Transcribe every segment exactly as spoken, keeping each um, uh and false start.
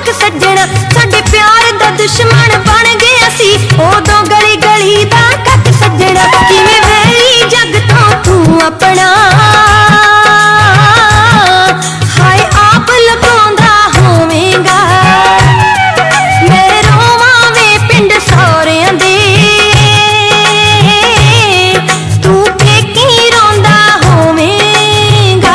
हक सज्जणा साडे प्यार दा दुश्मन बन गया सी उदों गली गली दा कट सज्जणा किवें वैरी जग तो तू अपना हाय आप लुकाउंदा होवेंगा मैं रोवां वे पिंड सौरियां दे तू पेकी रोंदा होवेंगा।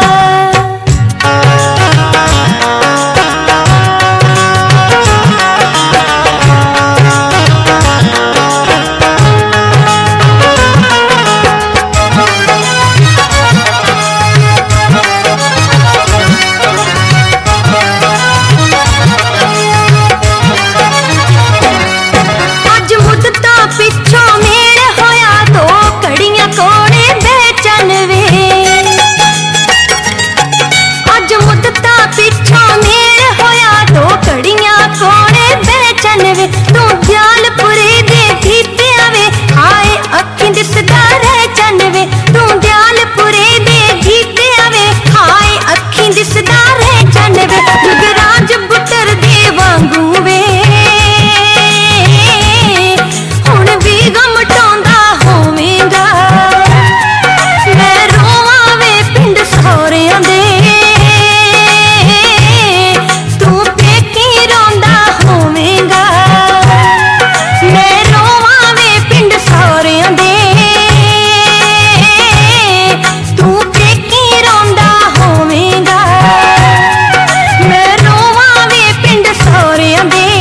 अज मुद्दतां पिछों मेल होया दो घड़ियां कोने बेचन वे अज मुद्दतां पिछों मेल होया दो घड़ियां कोने बेचन वे तू दयालपुरे दे गीतियां वे हाय अखीं दिसदा रह चन वे तू दयालपुरे दे गीतियां वे हाय अखीं दिसदा रह चन वे युगराज बुटर दे वांगू वे हुण भी गम टोंदा होवेंगा मैं रोवां वे पिंड सौरियां दे तू पेकी रोंदा होवेंगा मैं रोवां वे पिंड सौरियां दे तू पेकी रोंदा होवेंगा मैं रोवां वे पिंड सौरियां दे